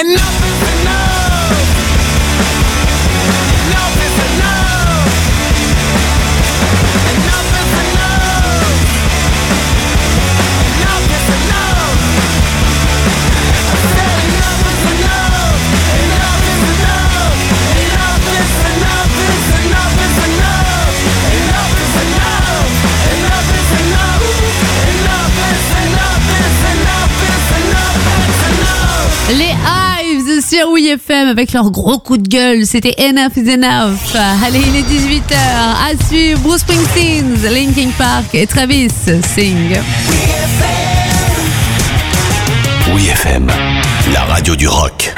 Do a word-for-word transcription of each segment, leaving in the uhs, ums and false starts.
Sur W F M avec leur gros coup de gueule, c'était Enough is Enough. Allez, il est dix-huit heures. À suivre Bruce Springsteen, Linkin Park et Travis Sing. W F M, la radio du rock.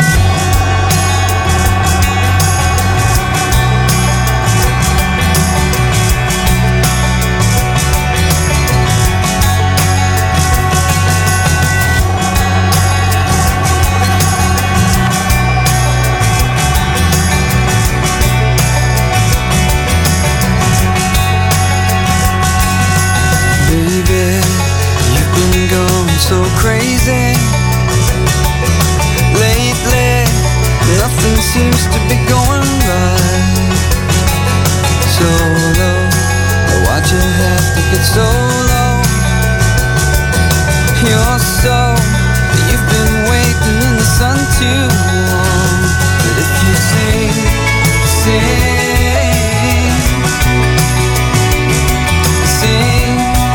So crazy lately, nothing seems to be going right. So low, why'd you have to get so low? You're so, you've been waiting in the sun too long. But if you sing, sing, sing,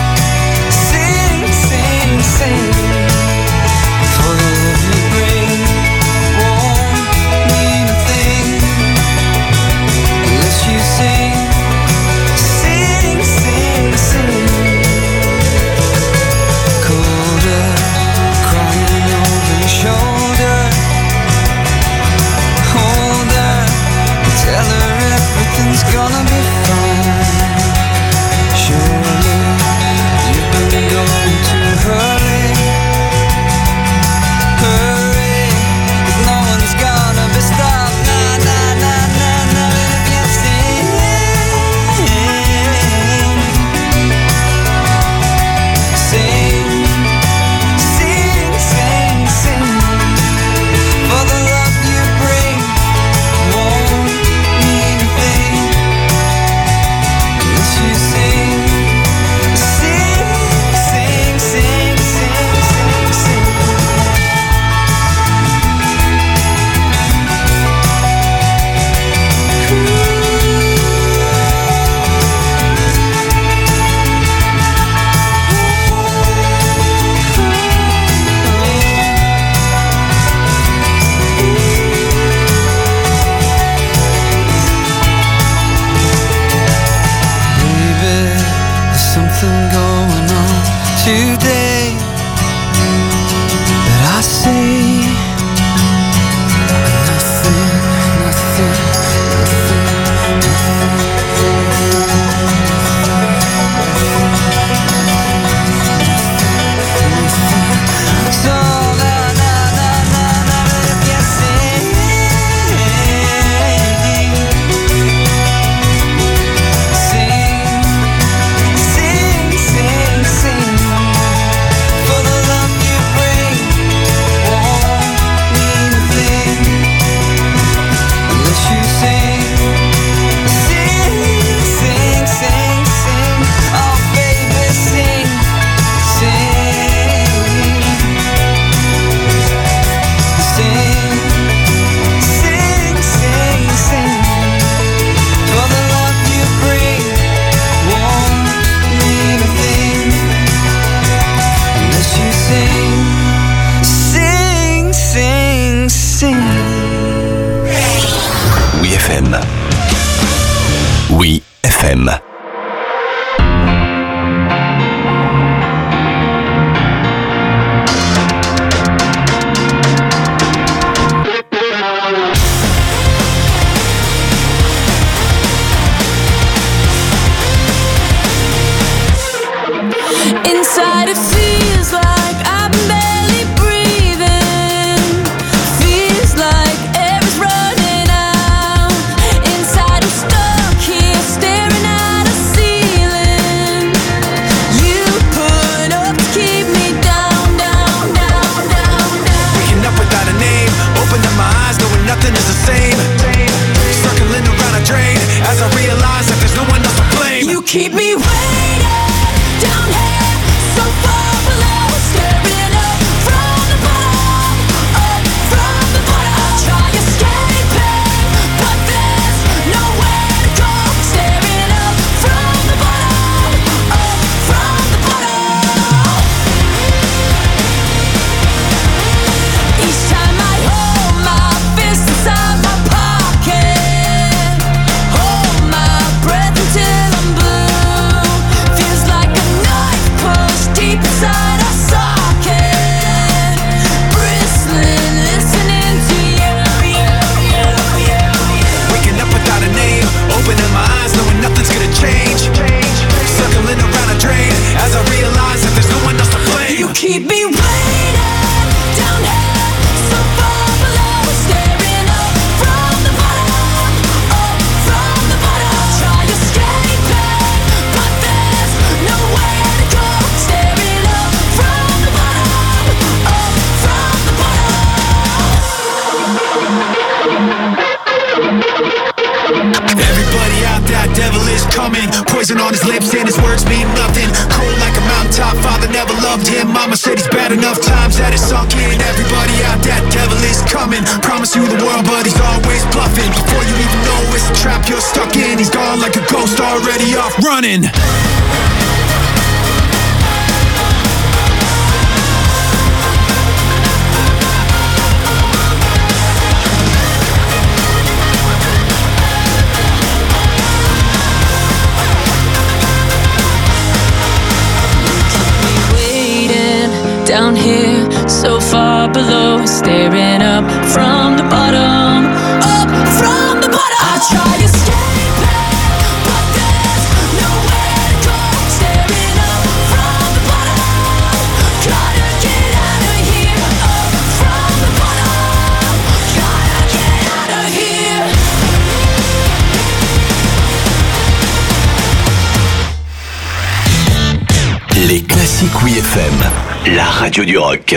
sing, for the love you bring won't mean a thing unless you sing, sing, sing, sing. Colder, crying over your shoulder. Hold her, tell her everything's gonna be fine. Surely you've been going too hurry. Today that I see nothing, nothing, nothing, nothing. So na na na na na, if you sing, sing, sing, sing, sing. For the love you bring won't mean a thing unless you sing, sing, sing, sing, sing. Oh baby, sing, sing, sing, sing, sing, sing. For the love you bring won't mean a thing unless you sing, sing, sing, sing. W F M. W F M. Inside it feels like I'm barely breathing. Feels like air is running out. Inside I'm stuck here staring at keep me waiting down here, so far below, staring up from the bottom, up from the bottom. I try escaping, but there's nowhere to go. Staring up from the bottom, up from the bottom. Each time I hold my fist inside my pocket, hold my breath until I'm blue. Feels like a knife pushed deep inside a socket, bristling, listening to you, you, you, you, you. Waking up without a name, opening my eyes, knowing nothing's gonna change. Circling around a drain, as I realize that there's no one else to blame. You keep me waiting down here, so far below, staring up from the bottom, up from the bottom. I try escaping, but there's nowhere to go. Staring up from the bottom, up from the Everybody out there, devil is coming. Poison on his lips and his words mean nothing. Cold like a mountaintop, father never loved him. Mama said he's bad enough times that it's sunk in. Everybody out there, devil is coming. Promise you the world, but he's always bluffing. Before you even know it's a trap you're stuck in, he's gone like a ghost already off running. waiting down here, so far below, staring up from the bottom, up from the bottom. I try escaping, but there's nowhere to go. Staring up from the bottom, gotta get out of here. Up from the bottom, gotta get out of here. Les classiques Oui F M, la radio du rock.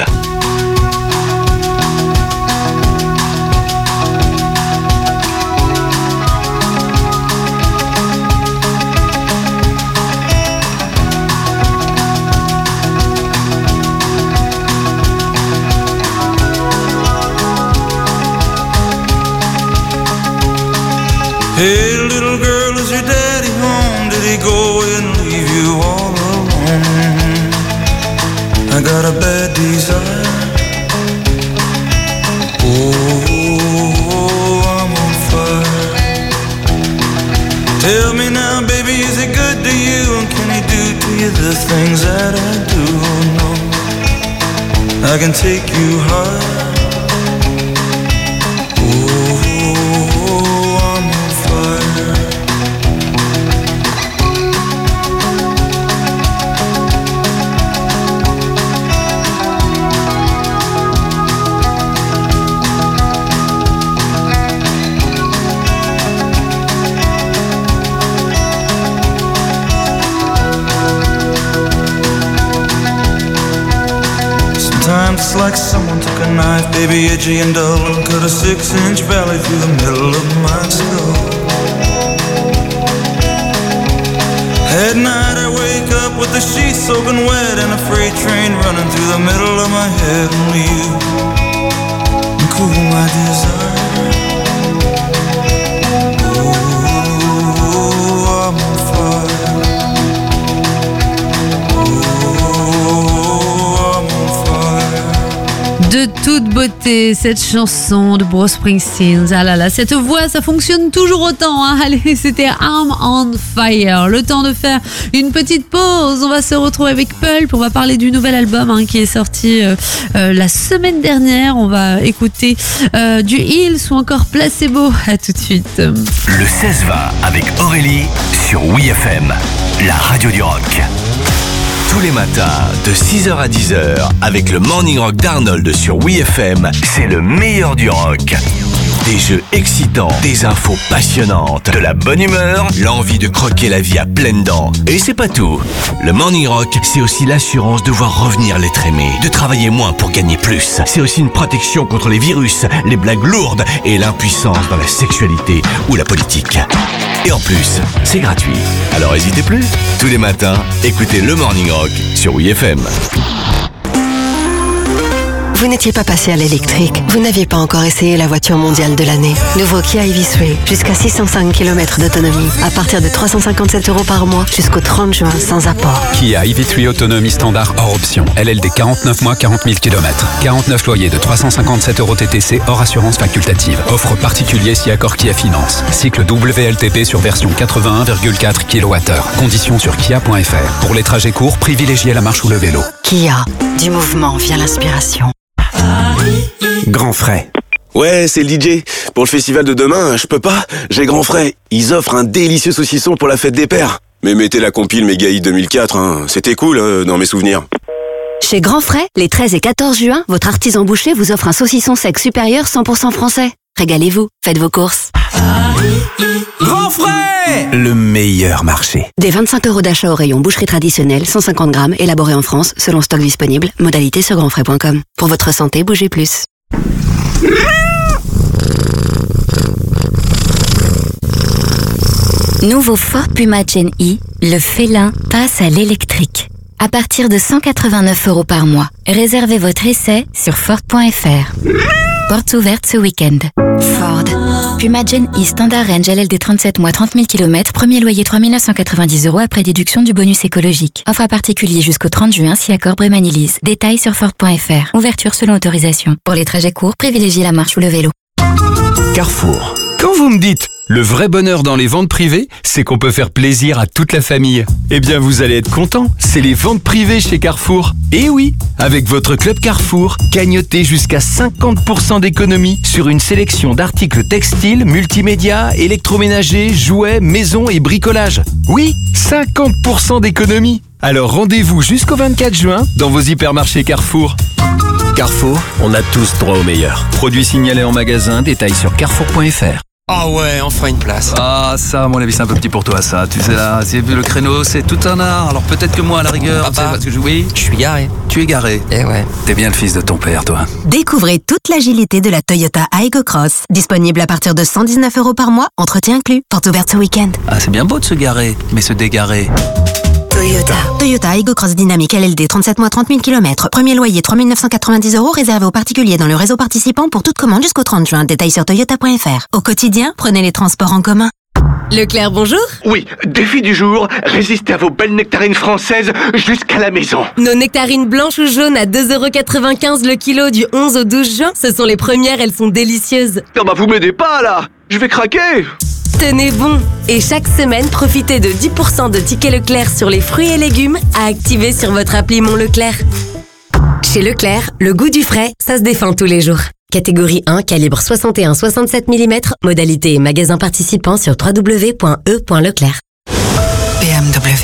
Hey, little girl, is your daddy home? Did he go and leave you all alone? I got a bad desire. Oh, I'm on fire. Tell me now, baby, is it good to you? And can he do to you the things that I do? No, I can take you high. Sometimes it's like someone took a knife, baby, edgy and dull, and cut a six-inch valley through the middle of my skull. At night I wake up with the sheets soaking wet and a freight train running through the middle of my head. Only you can cool my desire. Oh, I'm on fire. De toute beauté, cette chanson de Bruce Springsteen. Ah là là, cette voix, ça fonctionne toujours autant. Hein. Allez, c'était I'm on Fire. Le temps de faire une petite pause. On va se retrouver avec Pulp. On va parler du nouvel album hein, qui est sorti euh, euh, la semaine dernière. On va écouter euh, du Hills ou encore Placebo. À tout de suite. Le seize vingt avec Aurélie sur Oui F M, la radio du rock. Tous les matins, de six heures à dix heures, avec le Morning Rock d'Arnold sur Oui F M, c'est le meilleur du rock. Des jeux excitants, des infos passionnantes, de la bonne humeur, l'envie de croquer la vie à pleines dents. Et c'est pas tout. Le Morning Rock, c'est aussi l'assurance de voir revenir l'être aimé, de travailler moins pour gagner plus. C'est aussi une protection contre les virus, les blagues lourdes et l'impuissance dans la sexualité ou la politique. Et en plus, c'est gratuit. Alors n'hésitez plus. Tous les matins, écoutez le Morning Rock sur W F M. Vous n'étiez pas passé à l'électrique. Vous n'aviez pas encore essayé la voiture mondiale de l'année. Nouveau Kia e v trois, jusqu'à six cent cinq kilomètres d'autonomie. À partir de trois cent cinquante-sept euros par mois, jusqu'au trente juin, sans apport. Kia e v trois autonomie standard hors option. L L D quarante-neuf mois, quarante mille kilomètres. quarante-neuf loyers de trois cent cinquante-sept euros T T C hors assurance facultative. Offre particulier si accord Kia Finance. Cycle W L T P sur version quatre-vingt-un virgule quatre kilowattheures. Conditions sur kia point f r. Pour les trajets courts, privilégiez la marche ou le vélo. Kia, du mouvement vient l'inspiration. Grand Frais. Ouais, c'est le D J. Pour le festival de demain, je peux pas. J'ai Grand Frais. Ils offrent un délicieux saucisson pour la fête des pères. Mais mettez la compile Méga Hit deux mille quatre, hein. C'était cool, euh, dans mes souvenirs. Chez Grand Frais, les treize et quatorze juin, votre artisan boucher vous offre un saucisson sec supérieur cent pour cent français. Régalez-vous, faites vos courses. Grand Frais, le meilleur marché. Des vingt-cinq euros d'achat au rayon boucherie traditionnelle, cent cinquante grammes, élaboré en France, selon stock disponible. Modalité sur grand frais point com. Pour votre santé, bougez plus. Nouveau Ford Puma Gen E, le félin passe à l'électrique. À partir de cent quatre-vingt-neuf euros par mois. Réservez votre essai sur Ford point f r. Portes ouvertes ce week-end. Ford. Puma Gen E Standard Range L L D trente-sept mois, trente mille kilomètres. Premier loyer trois mille neuf cent quatre-vingt-dix euros après déduction du bonus écologique. Offre à particulier jusqu'au trente juin si accord Brémanilise. Détails sur Ford point f r. Ouverture selon autorisation. Pour les trajets courts, privilégiez la marche ou le vélo. Carrefour. Quand vous me dites le vrai bonheur dans les ventes privées, c'est qu'on peut faire plaisir à toute la famille. Eh bien, vous allez être content, c'est les ventes privées chez Carrefour. Et oui, avec votre club Carrefour, gagnotez jusqu'à cinquante pour cent d'économie sur une sélection d'articles textiles, multimédia, électroménagers, jouets, maison et bricolage. Oui, cinquante pour cent d'économie. Alors rendez-vous jusqu'au vingt-quatre juin dans vos hypermarchés Carrefour. Carrefour, on a tous droit au meilleur. Produits signalés en magasin, détails sur carrefour point f r. Ah oh ouais, enfin une place. Ah ça, à mon avis, c'est un peu petit pour toi, ça. Tu sais là, c'est le créneau, c'est tout un art. Alors peut-être que moi, à la rigueur, Papa, parce que je, oui, je suis garé. Tu es garé. Eh ouais. T'es bien le fils de ton père, toi. Découvrez toute l'agilité de la Toyota Aygo Cross. Disponible à partir de cent dix-neuf euros par mois, entretien inclus. Porte ouverte ce week-end. Ah, c'est bien beau de se garer, mais se dégarer. Toyota. Toyota Aygo Cross Dynamique L L D trente-sept mois, trente mille kilomètres. Premier loyer trois mille neuf cent quatre-vingt-dix euros réservé aux particuliers dans le réseau participant pour toute commande jusqu'au trente juin. Détails sur toyota point f r. Au quotidien, prenez les transports en commun. Leclerc, bonjour. Oui, défi du jour, résistez à vos belles nectarines françaises jusqu'à la maison. Nos nectarines blanches ou jaunes à deux euros quatre-vingt-quinze le kilo du onze au douze juin, ce sont les premières, elles sont délicieuses. Non bah vous m'aidez pas là, je vais craquer. Tenez bon. Et chaque semaine, profitez de dix pour cent de tickets Leclerc sur les fruits et légumes à activer sur votre appli Mon Leclerc. Chez Leclerc, le goût du frais, ça se défend tous les jours. Catégorie un, calibre soixante et un virgule soixante-sept millimètres, modalité et magasin participant sur w w w point e point leclerc. B M W.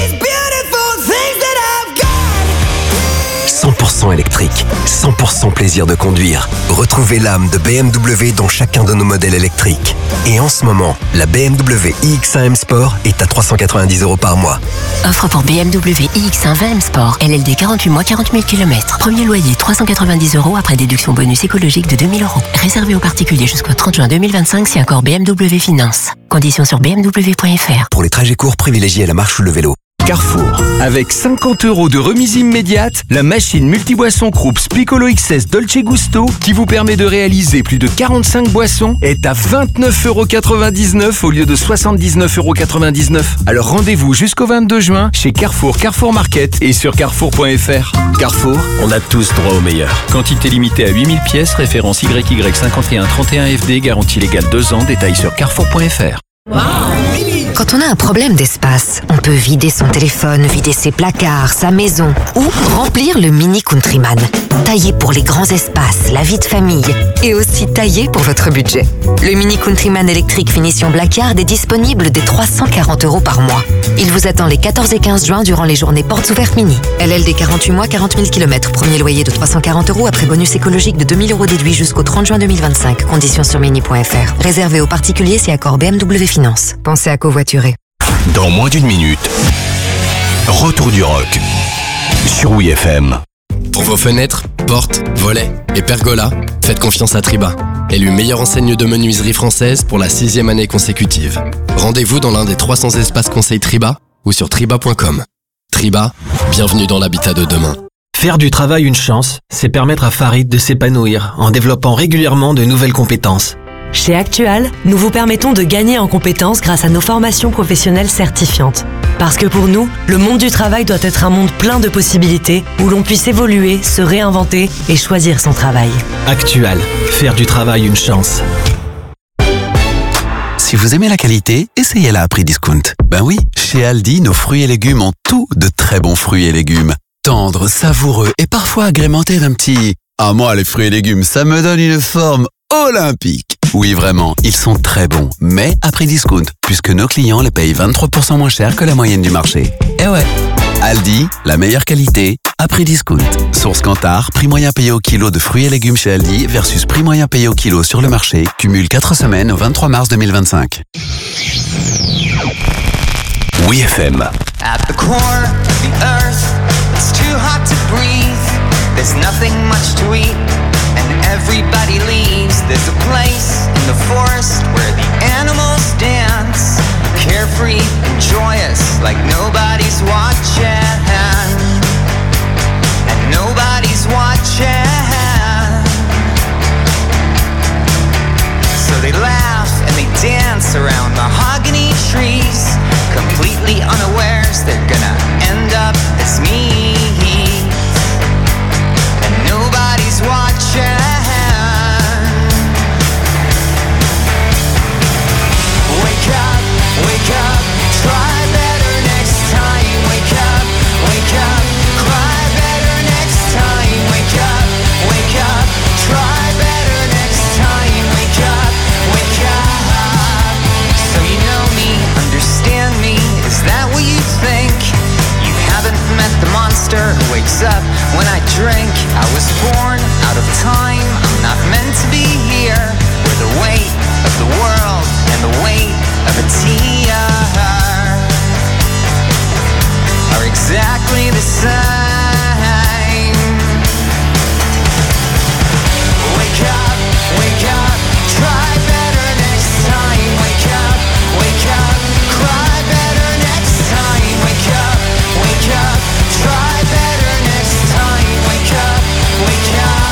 cent pour cent électrique, cent pour cent plaisir de conduire. Retrouvez l'âme de B M W dans chacun de nos modèles électriques. Et en ce moment, la B M W i X un M Sport est à trois cent quatre-vingt-dix euros par mois. Offre pour B M W i X un vingt M Sport. L L D quarante-huit mois, quarante mille kilomètres. Premier loyer trois cent quatre-vingt-dix euros après déduction bonus écologique de deux mille euros. Réservé aux particuliers jusqu'au trente juin deux mille vingt-cinq si accord B M W Finance. Conditions sur b m w point f r. Pour les trajets courts, privilégiez la marche ou le vélo. Carrefour. Avec cinquante euros de remise immédiate, la machine multiboisson Krups Piccolo X S Dolce Gusto, qui vous permet de réaliser plus de quarante-cinq boissons, est à vingt-neuf euros quatre-vingt-dix-neuf au lieu de soixante-dix-neuf euros quatre-vingt-dix-neuf. Alors rendez-vous jusqu'au vingt-deux juin chez Carrefour, Carrefour Market et sur carrefour point f r. Carrefour, on a tous droit au meilleur. Quantité limitée à huit mille pièces, référence Y Y cinquante et un trente et un F D, garantie légale deux ans, détails sur carrefour point f r. Wow. Quand on a un problème d'espace, on peut vider son téléphone, vider ses placards, sa maison ou remplir le Mini Countryman. Taillé pour les grands espaces, la vie de famille et aussi taillé pour votre budget. Le Mini Countryman électrique finition Blackard est disponible dès trois cent quarante euros par mois. Il vous attend les quatorze et quinze juin durant les journées portes ouvertes Mini. L L D quarante-huit mois, quarante mille kilomètres. Premier loyer de trois cent quarante euros après bonus écologique de deux mille euros déduit jusqu'au trente juin deux mille vingt-cinq. Conditions sur mini point f r. Réservé aux particuliers si accord B M W Finance. Pensez à covoiturer. Dans moins d'une minute, retour du rock sur W F M. Pour vos fenêtres, portes, volets et pergolas, faites confiance à Triba. Élu meilleure enseigne de menuiserie française pour la sixième année consécutive. Rendez-vous dans l'un des trois cents espaces conseils Triba ou sur triba point com. Triba, bienvenue dans l'habitat de demain. Faire du travail une chance, c'est permettre à Farid de s'épanouir en développant régulièrement de nouvelles compétences. Chez Actual, nous vous permettons de gagner en compétences grâce à nos formations professionnelles certifiantes. Parce que pour nous, le monde du travail doit être un monde plein de possibilités où l'on puisse évoluer, se réinventer et choisir son travail. Actual, faire du travail une chance. Si vous aimez la qualité, essayez-la à prix discount. Ben oui, chez Aldi, nos fruits et légumes ont tout de très bons fruits et légumes. Tendres, savoureux et parfois agrémentés d'un petit « Ah moi, les fruits et légumes, ça me donne une forme olympique !» Oui, vraiment, ils sont très bons, mais à prix discount, puisque nos clients les payent vingt-trois pour cent moins cher que la moyenne du marché. Eh ouais, Aldi, la meilleure qualité, à prix discount. Source Kantar, prix moyen payé au kilo de fruits et légumes chez Aldi versus prix moyen payé au kilo sur le marché, cumule quatre semaines au vingt-trois mars deux mille vingt-cinq. W F M. At the core of the earth, it's too hot to breathe. There's nothing much to eat, and everybody leaves. There's a place in the forest where the animals dance, carefree and joyous, like nobody's watching. And nobody's watching. So they laugh and they dance around mahogany trees, completely unawares they're gonna end up as me. And nobody's watching. Wake up, wake up, try better next time. Wake up, wake up, cry better next time. Wake up, wake up, try better next time. Wake up, wake up. So you know me, understand me, is that what you think? You haven't met the monster who wakes up when I drink. I was born out of time, I'm not meant to be here, where the weight of the world and the weight of a tear are exactly the same. Wake up, wake up, try better next time. Wake up, wake up, cry better next time. Wake up, wake up, try better next time. Wake up, wake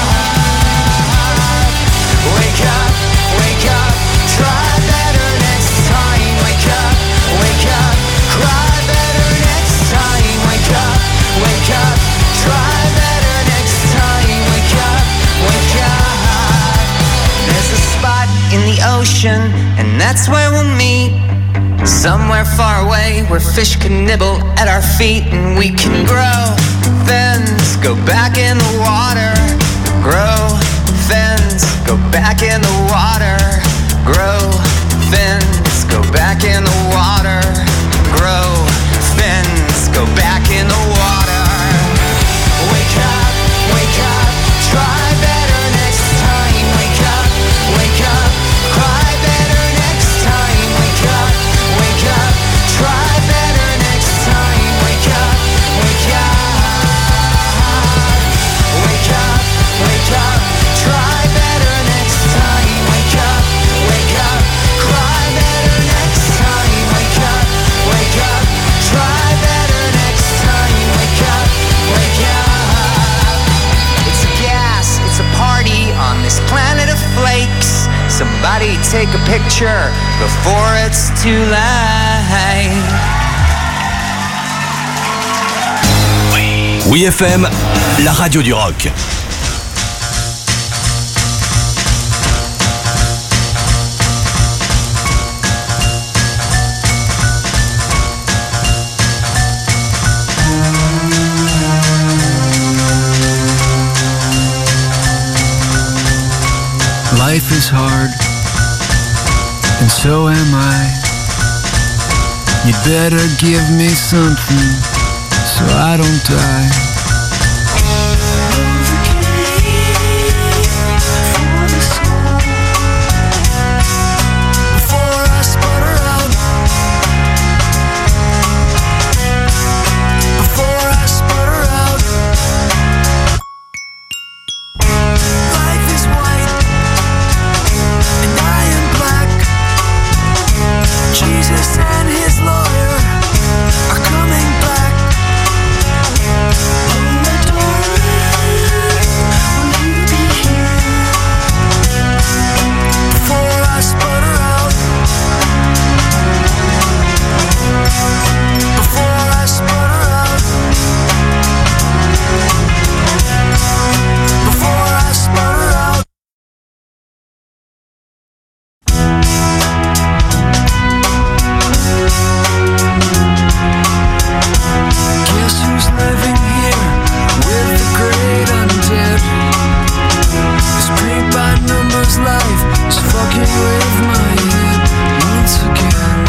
up, wake up, wake up, try better next time. Wake up, wake up, cry better next time. Wake up, wake up, try better next time. Wake up, wake up. There's a spot in the ocean, and that's where we'll meet. Somewhere far away where fish can nibble at our feet, and we can grow fins, go back in the water. Grow fins, go back in the water. Grow fins, go back in the water. Grow fins, go back in the water. Wake up, wake up, try better next time. Wake up, wake up, cry better next time. Wake up, wake up, try better next time. Wake up, wake up, wake up, wake up, try better next time. Wake up, wake up, cry better next time. Wake up, wake up, try better next time. Wake up, wake up. It's a gas, it's a party on this planet of flakes. Somebody take a picture before it's too late. W F M, la radio du rock. Life is hard, and so am I. You'd better give me something so I don't die. Jesus and his lawyer are coming back. Oh, my darling, will you be here before I sputter out? Before I sputter out. Before I sputter out. Guess who's living here with the great undead? This paint by numbers life is fucking with my head once again.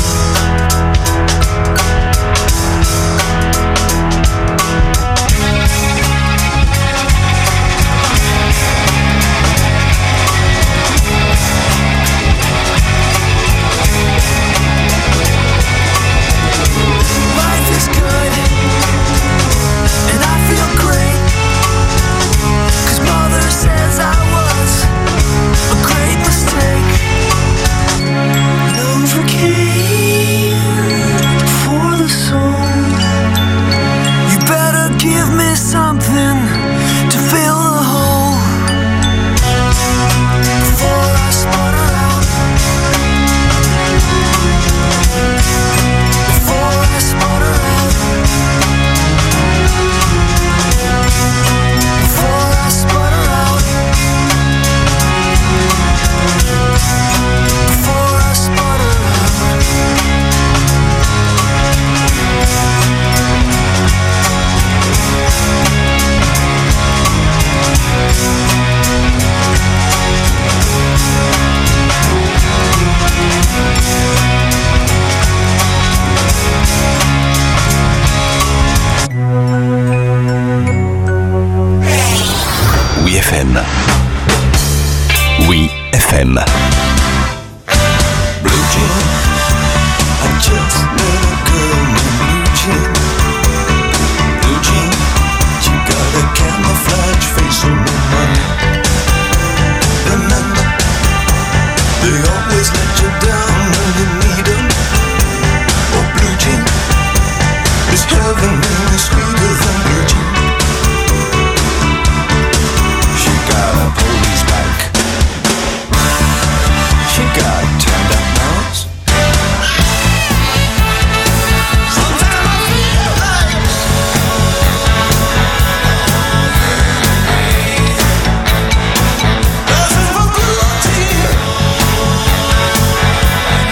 Life is good, and I feel great, 'cause mother says I was a great mistake. Novocaine for the soul. You better give me something to fill the hole before I sputter out. Before I sputter out. Before I sputter out. Before I sputter out. Oui F M. Oui F M. Blue jean, I just met a girl named Blue Jean. Blue Jean, she got a camouflage face on her mind. Remember, they always let you down when you need them. Oh, Blue Jean, is heaven really sweeter than Blue Jean? She got a police back. She got turned up nose. Sometimes I feel like dancing for Blue Jean.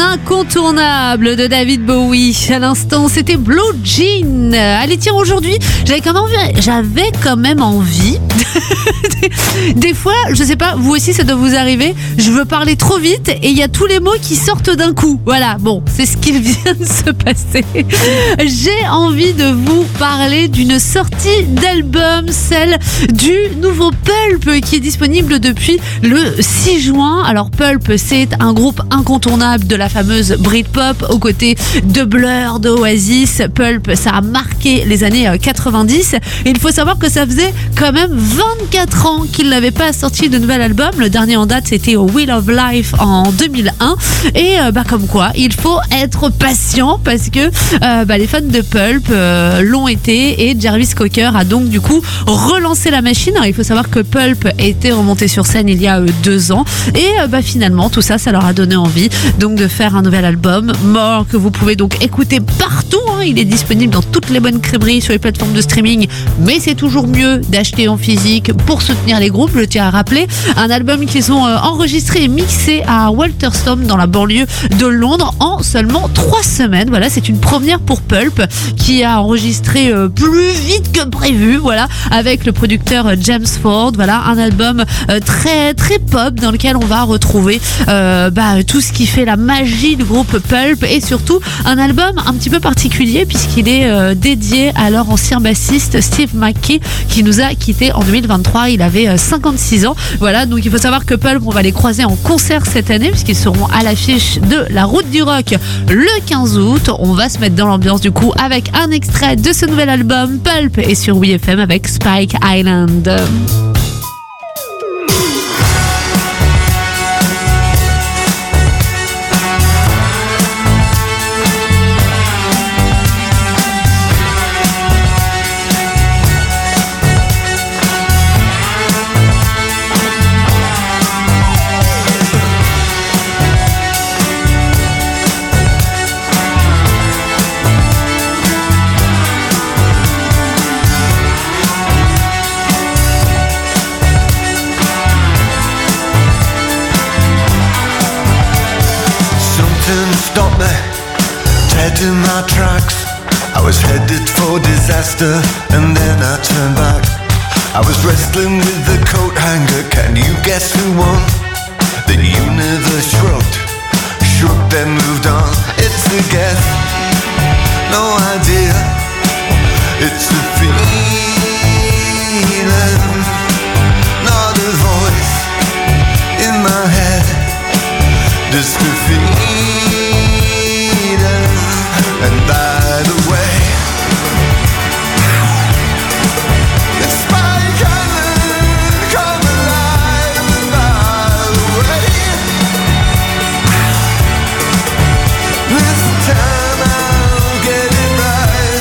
incontournable de David Bowie. À l'instant, c'était Blue Jean. Allez, tiens, aujourd'hui, j'avais quand même envie, j'avais quand même envie. Des fois, je sais pas, vous aussi, ça doit vous arriver. Je veux parler trop vite et il y a tous les mots qui sortent d'un coup. Voilà, bon, c'est ce qui vient de se passer. J'ai envie de vous parler d'une sortie d'album, celle du nouveau Pulp qui est disponible depuis le six juin. Alors Pulp, c'est un groupe incontournable de la fameuse Britpop aux côtés de Blur, d'Oasis. Pulp, ça a marqué les années quatre-vingt-dix et il faut savoir que ça faisait quand même vingt-quatre ans qu'il n'avait pas sorti de nouvel album. Le dernier en date, c'était au Wheel of Life en deux mille un et euh, bah, comme quoi il faut être patient parce que euh, bah, les fans de Pulp euh, l'ont été et Jarvis Cocker a donc du coup relancé la machine. Alors, il faut savoir que Pulp était remonté sur scène il y a euh, deux ans et euh, bah, finalement tout ça ça leur a donné envie donc de faire un nouvel album More que vous pouvez donc écouter partout, hein. Il est disponible dans toutes les bonnes crèmeries sur les plateformes de streaming, mais c'est toujours mieux d'acheter en physique pour soutenir les groupes, je tiens à rappeler. Un album qu'ils ont euh, enregistré et mixé à Walthamstow dans la banlieue de Londres en seulement trois semaines. Voilà, c'est une première pour Pulp qui a enregistré euh, plus vite que prévu, voilà, avec le producteur euh, James Ford. Voilà, un album euh, très très pop dans lequel on va retrouver euh, bah, tout ce qui fait la magie du groupe Pulp et surtout un album un petit peu particulier puisqu'il est euh, dédié à leur ancien bassiste Steve McKay qui nous a quittés en deux mille vingt-trois. Il avait euh, cinquante-six ans. Voilà, donc il faut savoir que Pulp, on va les croiser en concert cette année puisqu'ils seront à l'affiche de la Route du Rock le quinze août. On va se mettre dans l'ambiance du coup avec un extrait de ce nouvel album Pulp et sur W F M avec Spike Island. Stopped me, dead in my tracks. I was headed for disaster and then I turned back. I was wrestling with the coat hanger, can you guess who won? The universe shrugged, shrugged then moved on. It's a guess, no idea. It's a feeling, not a voice in my head. Just a feeling. And by the way, it's Spike Island, come alive. And by the way, this time I'll get it right.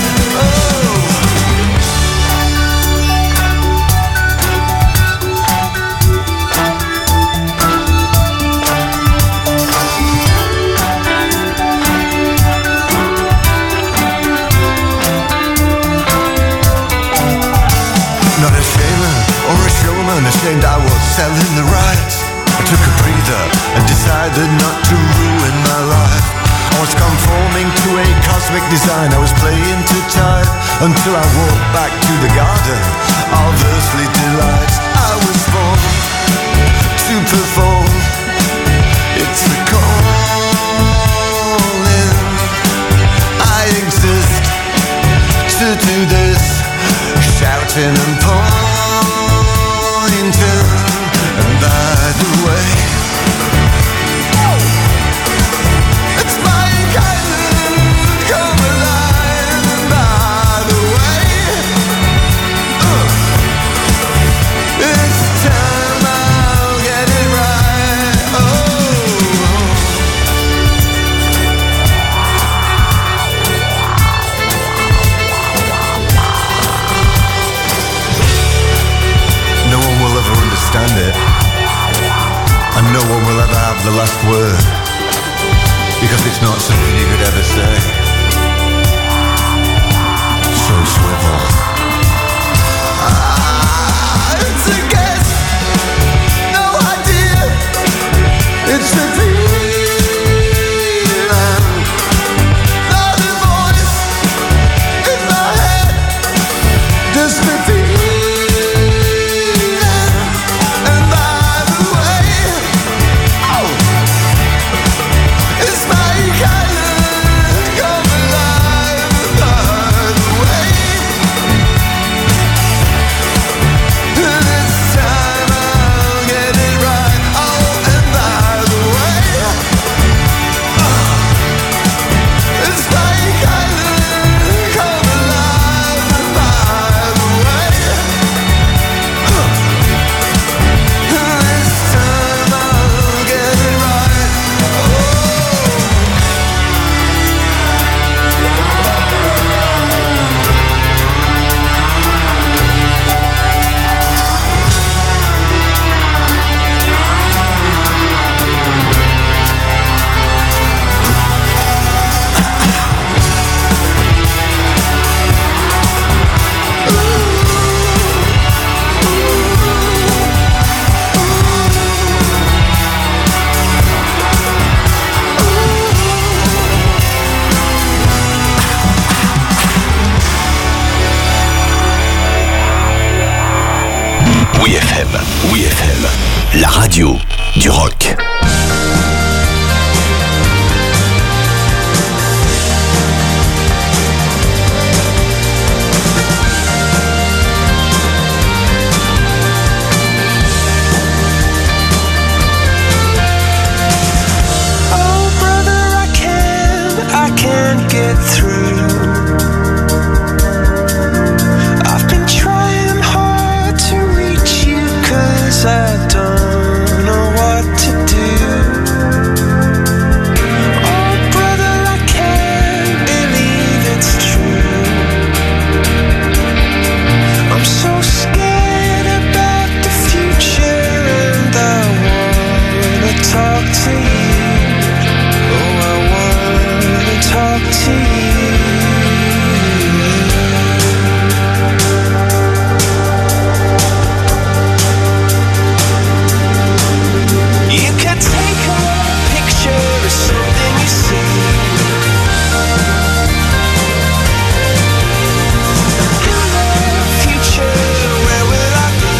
Ashamed I was selling the rights. I took a breather and decided not to ruin my life. I was conforming to a cosmic design. I was playing too tight until I walked back to the garden of earthly delights. I was born to perform. It's a calling. I exist to do this, shouting and pointing. And by the way, it's Spike Island, come alive. And by the way, uh, it's time I'll get it right. Oh. No one will ever understand it, and no one will ever have the last word, because it's not something you could ever say. So swivel. Ah, it's a guess, no idea. It's a feeling. Oui F M, la radio du rock. Get through. I've been trying hard to reach you, 'cause I don't know what to do. Oh brother, I can't believe it's true. I'm so scared about the future, and I wanna talk to you. Oh, I wanna talk to you. You could take a picture of something you see. In the future, where will I be?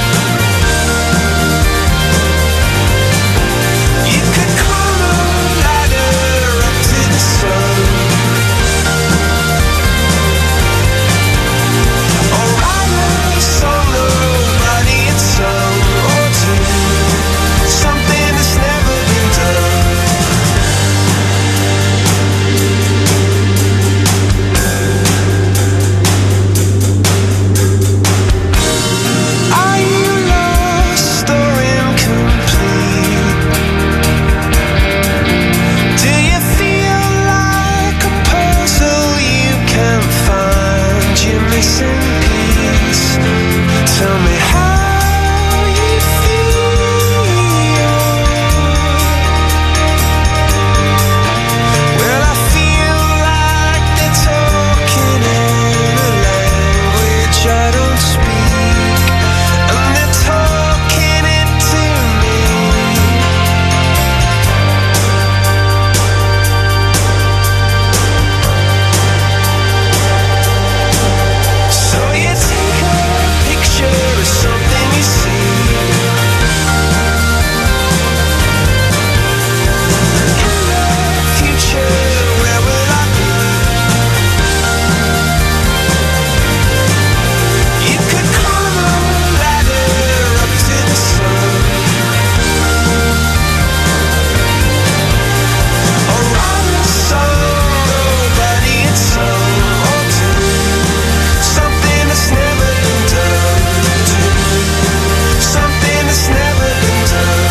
You could climb a ladder up to the sun, or write a song nobody had sung, or do something that's never been done. Are you lost or incomplete? Do you feel like a puzzle you can't find your missing piece? Tell me how you feel. Well, I feel like they're talking in a language I don't speak, and they're talking it to me. So you take a picture of something you see. In the future, where will I be? You could climb a ladder up to the sun, or write a song nobody had sung, or do something that's never been done. Do something that's never been done.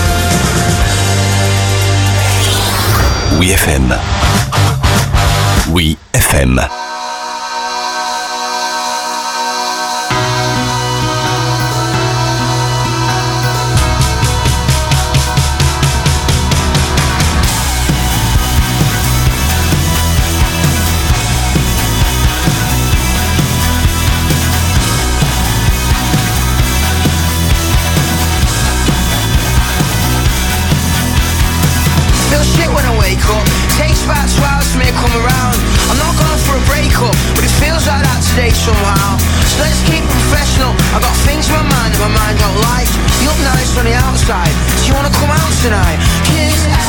Oui F M. Oui F M. Feel shit when I wake up. Takes about two hours for me to come around. I'm not going for a breakup, but it feels like that today somehow. So let's keep it professional. I got things in my mind that my mind don't like. You look nice on the outside. Do you wanna come out tonight? 'Cause I,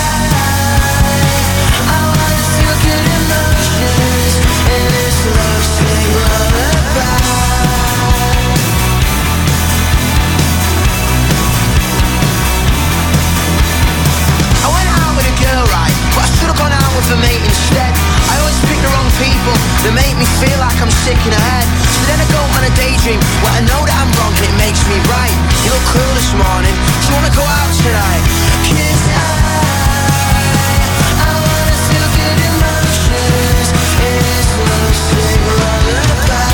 I wanna feel good emotions in this love sing lullaby. I went out with a girl, right, but I should've gone out with a mate instead. I always pick the wrong people that make me feel like I'm sick in the head. So then I go on a daydream where I know that I'm wrong and it makes me right. You look cool this morning, do you wanna go out tonight? 'Cause I, I wanna feel good emotions in this love sing lullaby.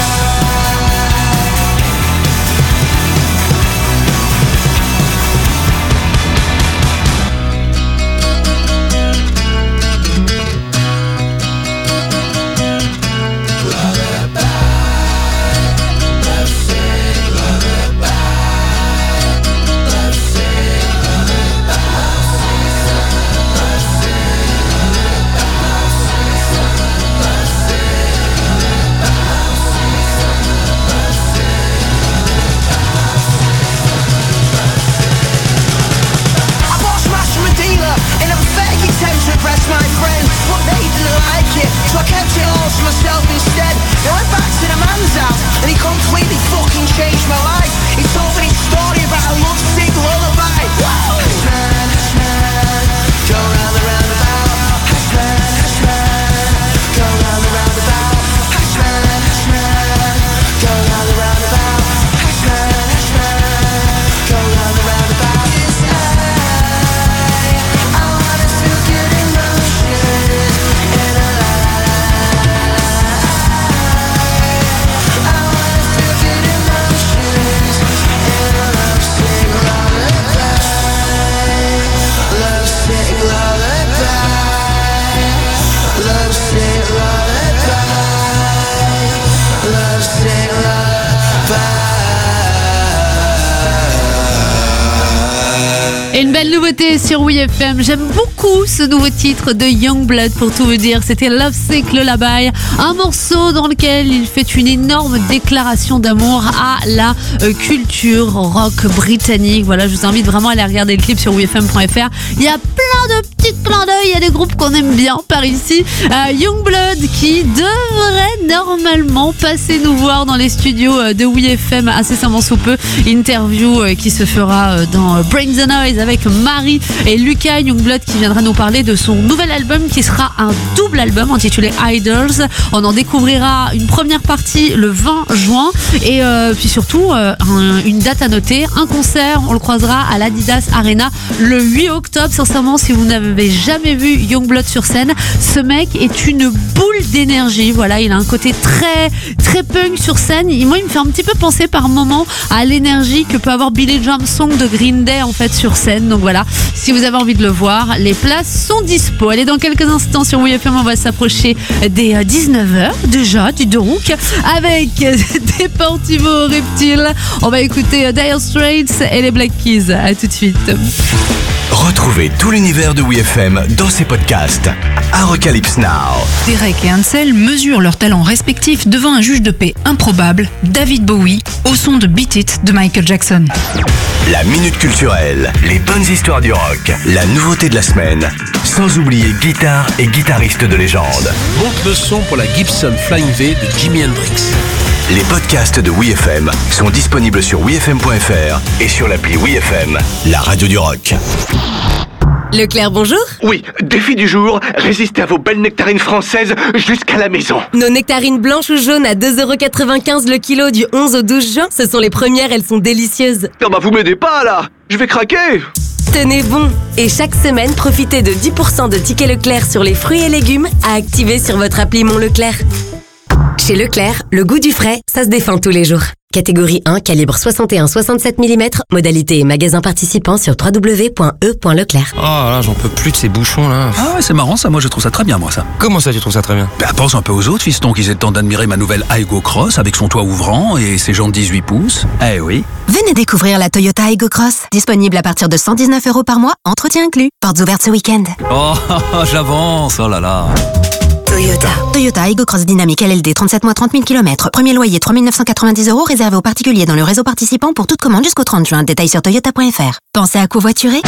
Love sing lullaby, love sing I kept it all to myself instead. I went back to the man's house and he completely fucking changed my life. He told me a story about a lovesick lullaby. Hashman, Hashman, go round the roundabout. Hashman, Hashman, go round the roundabout. Hashman, Hashman, go round the roundabout. Hashman, Hashman, go round the roundabout. Yes, I, I wanna feel good emotions in a la la la la la. I wanna feel good emotions in a lovesick lullaby. Lovesick lullaby. Lovesick lullaby. Lovesick lullaby. Et une belle nouveauté sur Oui F M. J'aime beaucoup ce nouveau titre de Youngblood, pour tout vous dire. C'était Lovesick Lullaby, un morceau dans lequel il fait une énorme déclaration d'amour à la euh, culture rock britannique. Voilà, je vous invite vraiment à aller regarder le clip sur oui f m point f r. Il y a plein de petits clins d'œil, il y a des groupes qu'on aime bien par ici. Euh, Youngblood qui devrait normalement passer nous voir dans les studios euh, de Oui F M incessamment sous peu. Interview euh, qui se fera euh, dans euh, Bring the Noise avec Marie et Lucas. Youngblood qui viendra nous parler de son nouvel album qui sera un double album intitulé Idols. On en découvrira une première partie le vingt juin et euh, puis surtout euh, un, une date à noter, un concert, on le croisera à l'Adidas Arena le huit octobre. Sincèrement, si vous n'avez jamais vu Youngblood sur scène, ce mec est une boule d'énergie. Voilà, il a un côté très très punk sur scène. Et moi, il me fait un petit peu penser par moments à l'énergie que peut avoir Billy Joe Armstrong de Green Day en fait sur scène. Donc voilà, si vous avez envie de le voir, les places sont dispo. Allez, dans quelques instants sur Oui F M, on va s'approcher des dix-neuf heures déjà, dis donc, avec Deportivo Reptile. On va écouter Dire Straits et les Black Keys. À tout de suite. Retrouvez tout l'univers de Oui F M dans ses podcasts. Apocalypse Now. Derek et Ansel mesurent leurs talents respectifs devant un juge de paix improbable, David Bowie, au son de Beat It de Michael Jackson. La minute culturelle, les bonnes histoires du rock, la nouveauté de la semaine, sans oublier guitare et guitariste de légende. Monte le son pour la Gibson Flying V de Jimi Hendrix. Les podcasts de Oui F M sont disponibles sur oui f m point f r et sur l'appli Oui F M, la radio du rock. Leclerc, bonjour. Oui, défi du jour, résistez à vos belles nectarines françaises jusqu'à la maison. Nos nectarines blanches ou jaunes à deux euros quatre-vingt-quinze le kilo du onze au douze juin, ce sont les premières, elles sont délicieuses. Non bah vous m'aidez pas là, je vais craquer. Tenez bon. Et chaque semaine, profitez de dix pour cent de tickets Leclerc sur les fruits et légumes à activer sur votre appli Mon Leclerc. Chez Leclerc, le goût du frais, ça se défend tous les jours. Catégorie un, calibre soixante et un soixante-sept millimètres, modalité et magasin participant sur w w w point e point leclerc. Oh là, j'en peux plus de ces bouchons là. Ah ouais, c'est marrant ça, moi je trouve ça très bien moi ça. Comment ça tu trouves ça très bien? Bah pense un peu aux autres fistons qu'ils aient le temps d'admirer ma nouvelle Aygo Cross avec son toit ouvrant et ses jantes dix-huit pouces. Eh oui. Venez découvrir la Toyota Aygo Cross, disponible à partir de cent dix-neuf euros par mois, entretien inclus. Portes ouvertes ce week-end. Oh, j'avance, oh là là. Toyota. Toyota Aygo Cross Dynamique L L D, trente-sept mois, trente mille kilomètres. Premier loyer trois mille neuf cent quatre-vingt-dix euros, réservé aux particuliers dans le réseau participant pour toute commande jusqu'au trente juin. Détails sur toyota point f r. Pensez à covoiturer?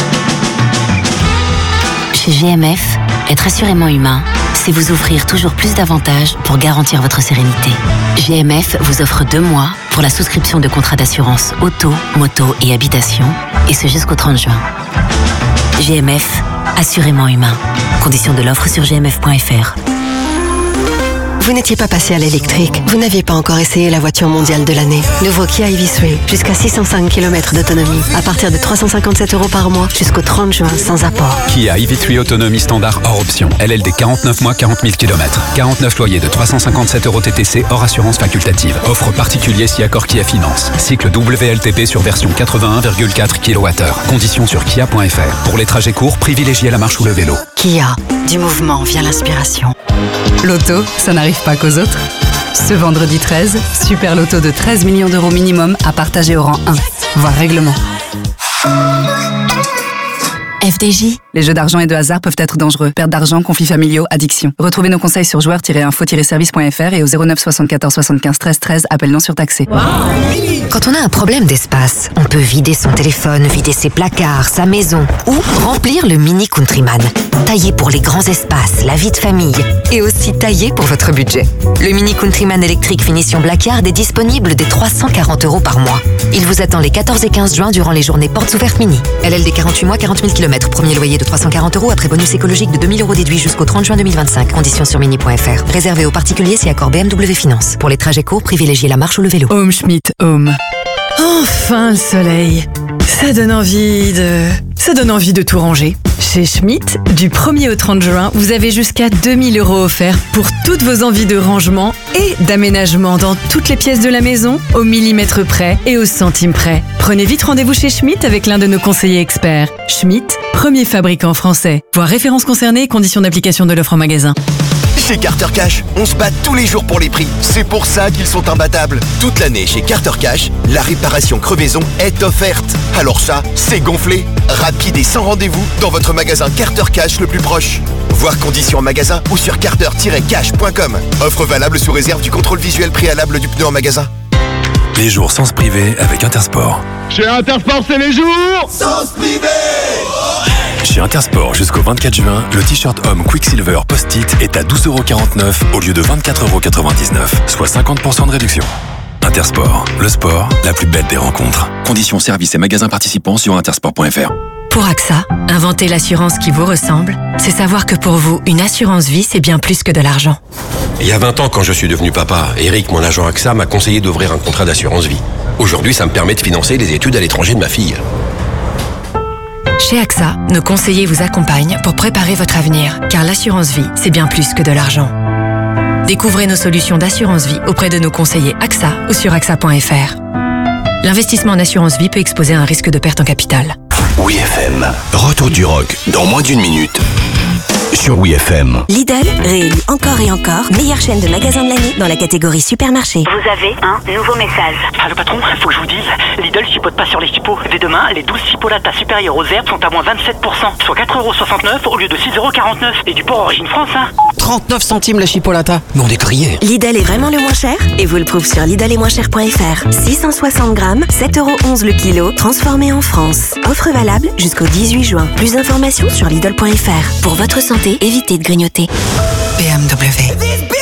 Chez G M F, être assurément humain, c'est vous offrir toujours plus d'avantages pour garantir votre sérénité. G M F vous offre deux mois pour la souscription de contrats d'assurance auto, moto et habitation, et ce jusqu'au trente juin. G M F, assurément humain. Conditions de l'offre sur g m f point f r. Vous n'étiez pas passé à l'électrique. Vous n'aviez pas encore essayé la voiture mondiale de l'année. Nouveau Kia E V trois, jusqu'à six cent cinq kilomètres d'autonomie, à partir de trois cent cinquante-sept euros par mois, jusqu'au trente juin, sans apport. Kia E V trois autonomie standard hors option. L L D quarante-neuf mois, quarante mille kilomètres. quarante-neuf loyers de trois cent cinquante-sept euros T T C hors assurance facultative. Offre particulier si accord Kia Finance. Cycle W L T P sur version quatre-vingt-un virgule quatre kilowattheures. Conditions sur kia point f r. Pour les trajets courts, privilégiez la marche ou le vélo. Kia, du mouvement vient l'inspiration. L'auto, ça n'arrive pas qu'aux autres. Ce vendredi treize, super loto de treize millions d'euros minimum à partager au rang un. Voir règlement. F D J. Les jeux d'argent et de hasard peuvent être dangereux. Perte d'argent, conflits familiaux, addiction. Retrouvez nos conseils sur joueurs tiret info tiret service point f r et au zéro neuf soixante-quatorze soixante-quinze treize treize, appel non surtaxé. Quand on a un problème d'espace, on peut vider son téléphone, vider ses placards, sa maison ou remplir le Mini Countryman. taillé pour les grands espaces, la vie de famille et aussi taillé pour votre budget. Le Mini Countryman électrique finition Blackguard est disponible dès trois cent quarante euros par mois. Il vous attend les quatorze et quinze juin durant les journées portes ouvertes Mini. L L D quarante-huit mois, quarante mille kilomètres. Premier loyer de trois cent quarante euros après bonus écologique de deux mille euros déduit jusqu'au trente juin deux mille vingt-cinq. Conditions sur mini point f r. Réservé aux particuliers si accord B M W Finance. Pour les trajets courts, privilégiez la marche ou le vélo. Home Schmidt Home. Enfin le soleil. Ça donne envie de... Ça donne envie de tout ranger. Chez Schmidt, du premier au trente juin, vous avez jusqu'à deux mille euros offerts pour toutes vos envies de rangement et d'aménagement dans toutes les pièces de la maison, au millimètre près et au centime près. Prenez vite rendez-vous chez Schmidt avec l'un de nos conseillers experts. Schmidt, premier fabricant français. Voir références concernées et conditions d'application de l'offre en magasin. Chez Carter Cash, on se bat tous les jours pour les prix. C'est pour ça qu'ils sont imbattables. Toute l'année chez Carter Cash, la réparation crevaison est offerte. Alors ça, c'est gonflé. Rapide et sans rendez-vous dans votre magasin Carter Cash le plus proche. Voir conditions en magasin ou sur carter tiret cash point com. Offre valable sous réserve du contrôle visuel préalable du pneu en magasin. Les jours sans se priver avec Intersport. Chez Intersport, c'est les jours sans se priver. Chez Intersport, jusqu'au vingt-quatre juin, le t-shirt homme Quicksilver Post-it est à douze euros quarante-neuf au lieu de vingt-quatre euros quatre-vingt-dix-neuf, soit cinquante pour cent de réduction. Intersport, le sport, la plus belle des rencontres. Conditions services et magasins participants sur intersport point f r. Pour AXA, inventer l'assurance qui vous ressemble, c'est savoir que pour vous, une assurance vie, c'est bien plus que de l'argent. Il y a vingt ans, quand je suis devenu papa, Eric, mon agent AXA, m'a conseillé d'ouvrir un contrat d'assurance vie. Aujourd'hui, ça me permet de financer les études à l'étranger de ma fille. Chez AXA, nos conseillers vous accompagnent pour préparer votre avenir, car l'assurance vie, c'est bien plus que de l'argent. Découvrez nos solutions d'assurance vie auprès de nos conseillers AXA ou sur axa point f r. L'investissement en assurance vie peut exposer à un risque de perte en capital. Oui F M, retour du rock dans moins d'une minute sur Oui F M. Lidl, réélu encore et encore, meilleure chaîne de magasins de l'année dans la catégorie supermarché. Vous avez un nouveau message. Allô patron, faut que je vous dise, Lidl chipote pas sur les chipots. Dès demain, les douze chipolatas supérieures aux herbes sont à moins vingt-sept pour cent, soit quatre euros soixante-neuf au lieu de six euros quarante-neuf. Et du porc origine France, hein. trente-neuf centimes la chipolata. Mais on est grillés. Lidl est vraiment le moins cher et vous le prouve sur lidl et moins cher point f r. six cent soixante grammes, sept euros onze le kilo, transformé en France. Offre valable jusqu'au dix-huit juin. Plus d'informations sur lidl point f r. Pour votre santé, évitez de grignoter. B M W.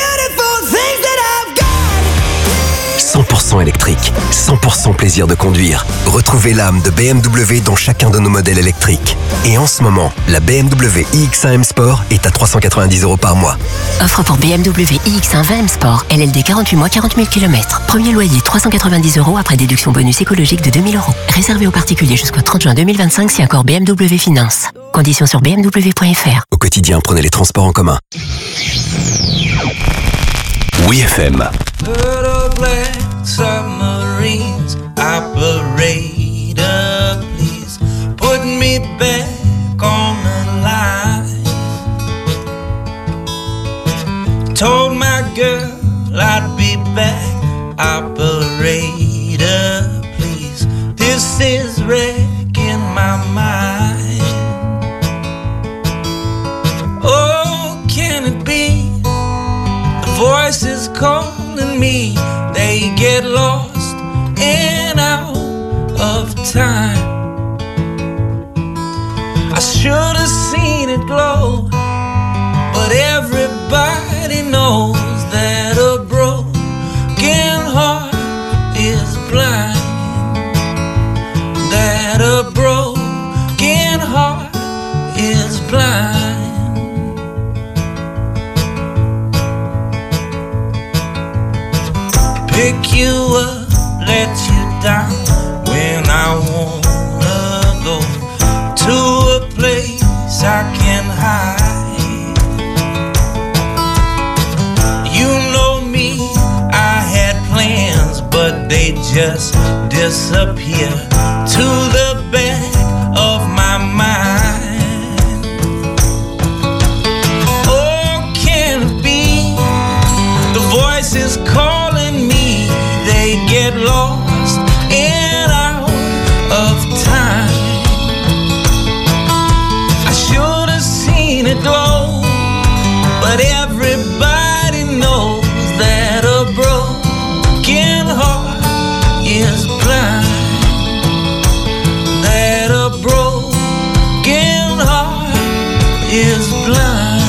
cent pour cent électrique, cent pour cent plaisir de conduire. Retrouvez l'âme de B M W dans chacun de nos modèles électriques. Et en ce moment, la B M W i X un M Sport est à trois cent quatre-vingt-dix euros par mois. Offre pour B M W i X un vingt M Sport. L L D quarante-huit mois, quarante mille kilomètres. Premier loyer trois cent quatre-vingt-dix euros après déduction bonus écologique de deux mille euros. Réservé aux particuliers jusqu'au trente juin deux mille vingt-cinq si accord B M W Finance. Conditions sur b m w point f r. Au quotidien, prenez les transports en commun. Oui F M. Submarines operator, please put me back on the line. Told my girl I'd be back, operator, please. This is wrecking my mind. Oh, can it be the voices calling me? They get lost and out of time. I should have seen it glow, but everybody knows that a broken heart is blind. That a broken heart is blind. Pick you up, let you down when I wanna go to a place I can hide. You know me, I had plans, but they just disappear to the back of my mind. Oh, can it be the voices calling me? They get lost and out of time. I should have seen it glow, but everybody knows that a broken heart is blind. That a broken heart is is blind.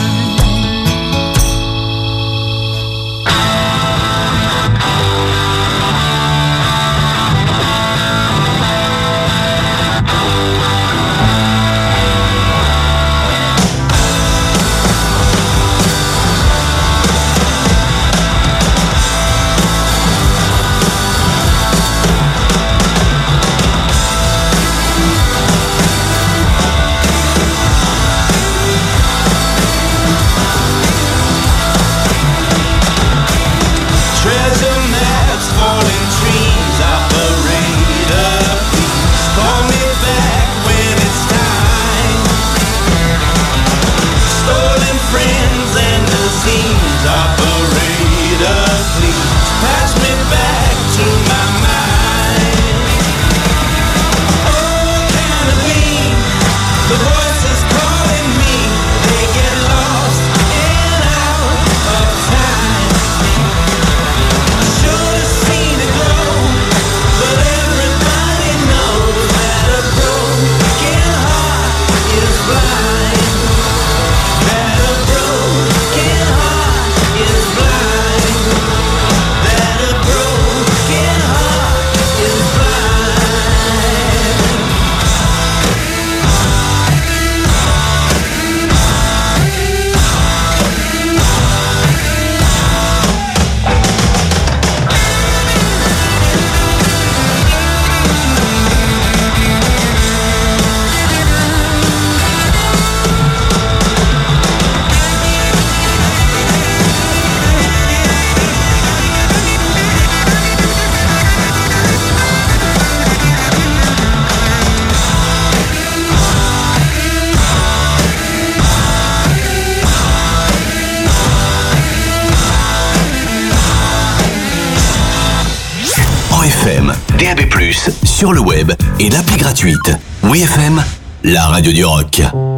D A B plus, sur le web et l'appli gratuite. Oui F M, la radio du rock.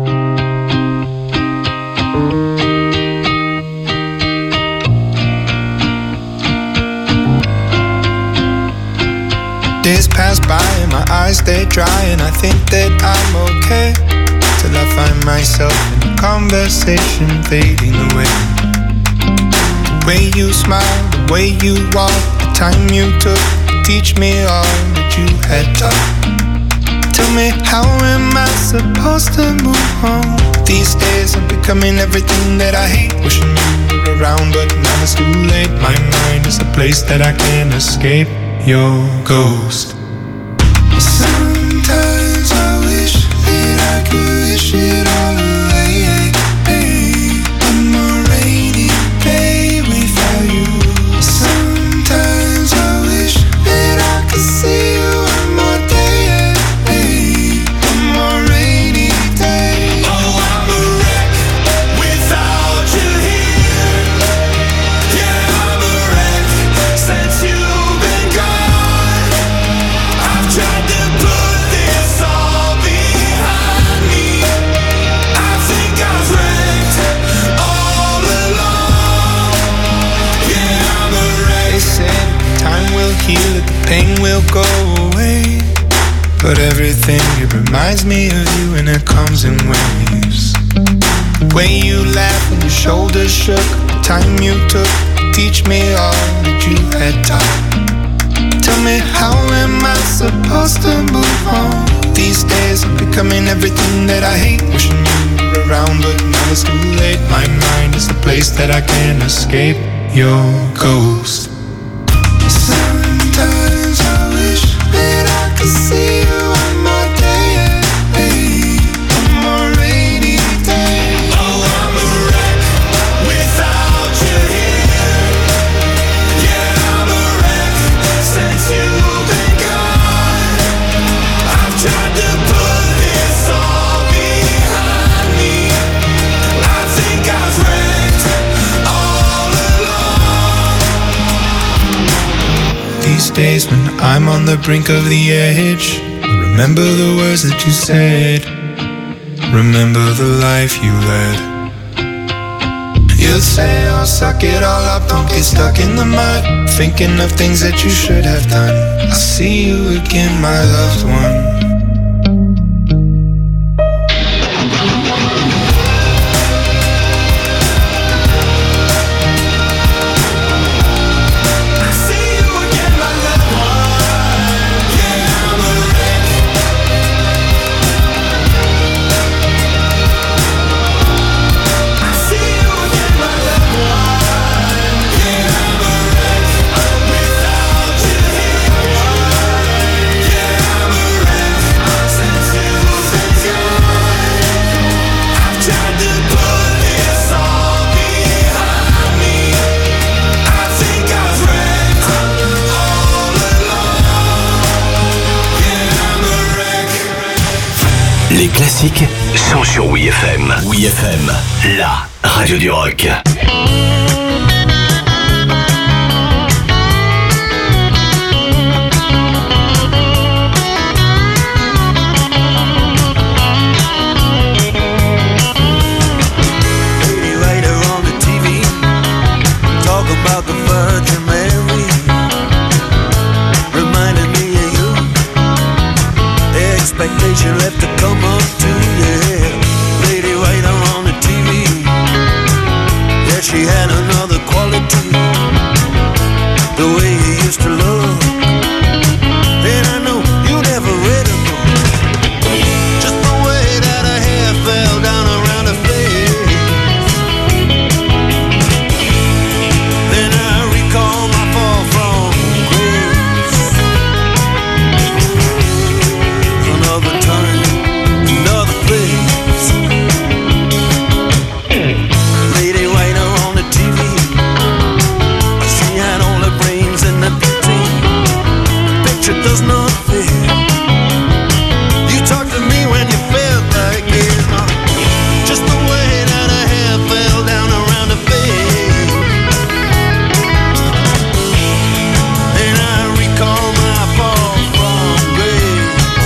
Days pass by and my eyes stay dry, and I think that I'm okay till I find myself in a conversation fading away. The way you smile, the way you walk, the time you took teach me all that you had taught. Tell me, how am I supposed to move on? These days I'm becoming everything that I hate. Wishing you were around, but now it's too late. My mind is a place that I can't escape your ghost. Sometimes I wish that I could wish it all away. One more rainy day without you. Sometimes I wish that I could see you one more day, one more rainy day. Oh, I'm a wreck without you here. Yeah, I'm a wreck since you've been gone. I've tried to put this all behind me. I think I've wrecked all along. Yeah, I'm a wreck. They said time will heal it, the pain will go away. But everything, it reminds me of you, and it comes in waves. The way you laughed when your shoulders shook, the time you took to teach me all that you had taught. Tell me, how am I supposed to move on? These days I'm becoming everything that I hate. Wishing you were around, but now it's too late. My mind is the place that I can't escape your ghost. Sometimes I wish that I could see you one more day, one more rainy day. Oh, I'm a wreck without you here. Yeah, I'm a wreck since you've been gone. I've tried to put this all behind me. I think I've wrecked all along. These days when I'm on the brink of the edge, I remember the words that you said. Remember the life you led. You'd say, oh, suck it all up, don't get stuck in the mud, thinking of things that you should have done. I'll see you again, my loved one. Les classiques sont sur Oui F M. Oui F M, la radio du rock. About the Virgin Mary, reminded me of you. The expectation left to come up to, yeah. Lady writer on the T V, yeah, she had another quality. The way you used to look, and I know you never read a book. Just the way that her hair fell down around her face. Call my fall from grace. Another time, another place. Lady writer on the T V, she had all her brains in the picture. The picture does not fit. You talked to me when you felt like it. Just the way that her hair fell down around her face. Call my fall from grace.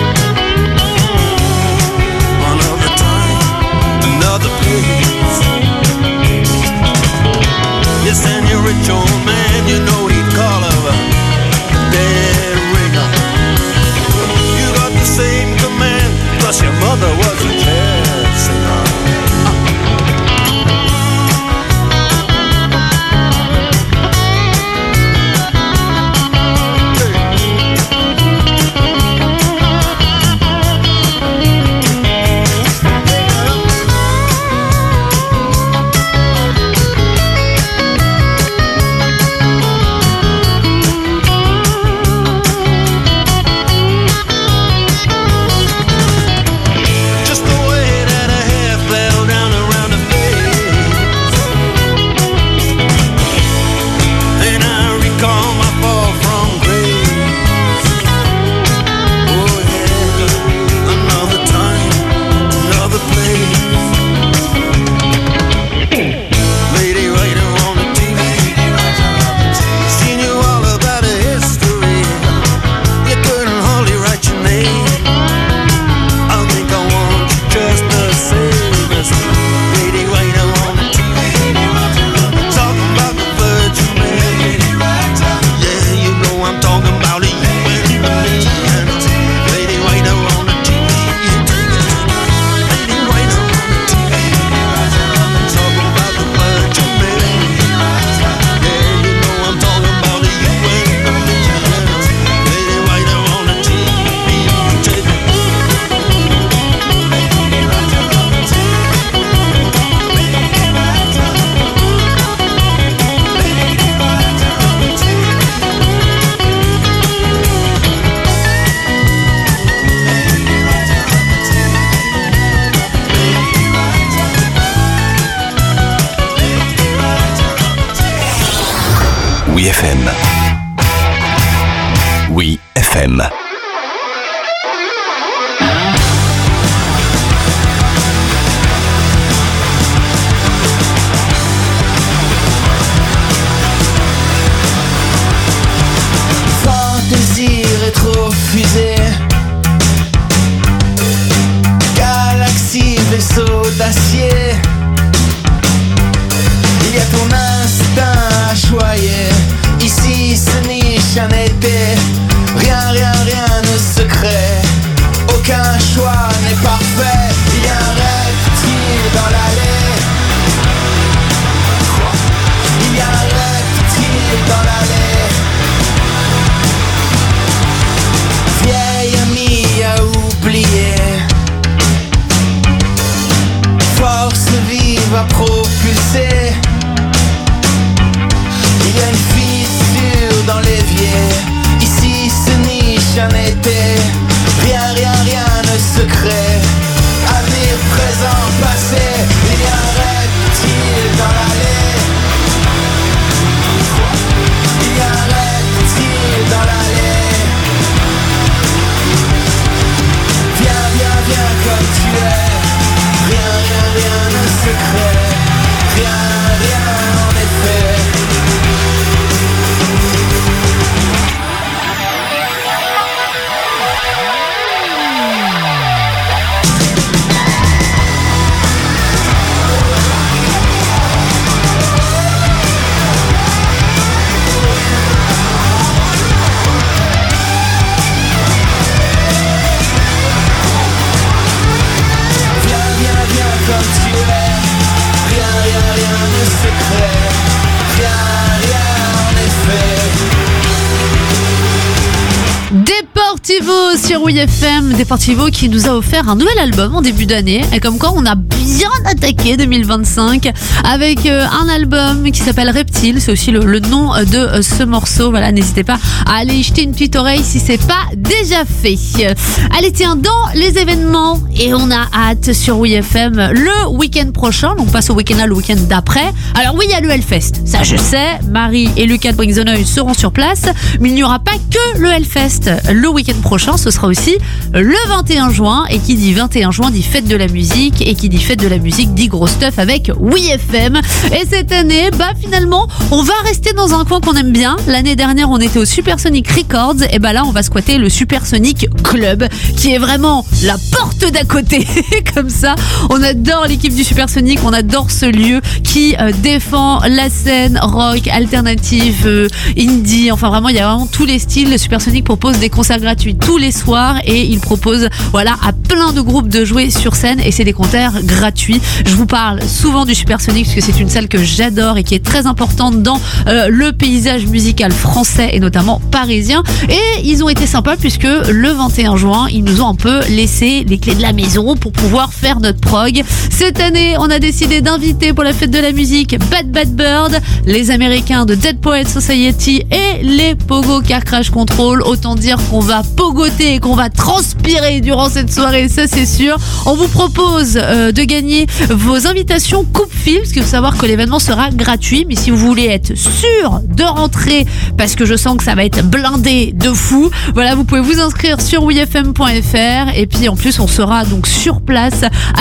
Another time, another place. Yes, and your rich old man, you know he'd call her a dead ringer. You got the same command, plus your mother was a jazz singer. Oui F M. Oui F M. Fantaisie rétrofusée, galaxie vaisseau d'acier. Il y a ton instinct à choyer. Ici se niche un été. Rien, rien, rien ne se crée. Aucun choix n'est parfait. Il y a un reptile dans l'allée. Il y a un reptile dans l'allée. Vieille amie à oublier. Force vive à propulser. Il y a une fissure dans l'évier. Ici se niche un été. Rien, rien, rien ne se crée. Avenir, présent, passé. Il y a un reptile dans l'allée. Il y a un reptile dans l'allée. Viens, viens, viens comme rien, rien en effet. Deportivo sur W F M, Deportivo qui nous a offert un nouvel album en début d'année, et comme quoi on a bien attaqué deux mille vingt-cinq avec euh, un album qui s'appelle Reptile, c'est aussi le, le nom de euh, ce morceau. Voilà, n'hésitez pas à aller y jeter une petite oreille si c'est pas déjà fait. Allez, tiens, dans les événements, et on a hâte sur W F M le week-end prochain, donc on passe au week-end là, le week-end d'après. Alors oui, il y a le Hellfest, ça je sais, Marie et Lucas de Brinxenoeil seront sur place, mais il n'y aura pas que le Hellfest. Le week-end prochain, ce sera aussi le vingt et un juin, et qui dit vingt et un juin dit fête de la musique, et qui dit fête de la musique dit gros stuff avec W F M. Et cette année, bah finalement, on va rester dans un coin qu'on aime bien. L'année dernière, on était au Supersonic Records, et bah là, on va squatter le Supersonic Club, qui est vraiment la porte d'à côté. Comme ça, on adore l'équipe du Supersonic, on adore ce lieu qui euh, défend la scène rock, alternative, euh, indie, enfin vraiment, il y a vraiment tous les styles. Le Supersonic propose des concerts gratuits tous les soirs, et il propose voilà à plein de groupes de jouer sur scène, et c'est des concerts gratuits. Je vous parle souvent du Supersonic parce que c'est une salle que j'adore et qui est très importante dans euh, le paysage musical français et notamment parisien. Et ils ont été sympas puisque le vingt et un juin, ils nous ont un peu laissé les clés de la maison pour pouvoir faire notre prog. Cette année, on a décidé d'inviter pour la fête de la musique Bad Bad Bird, les Américains de Dead Poets Society et les Pogo Car Crash Control. Autant dire qu'on va pogoter et qu'on va transpirer durant cette soirée, ça c'est sûr. On vous propose euh, de gagner vos invitations coupe-fil, parce qu'il faut savoir que l'événement sera gratuit, mais si vous voulez être sûr de rentrer, parce que je sens que ça va être blindé de fou, voilà, vous pouvez vous inscrire sur w f m point f r, et puis en plus on sera donc sur place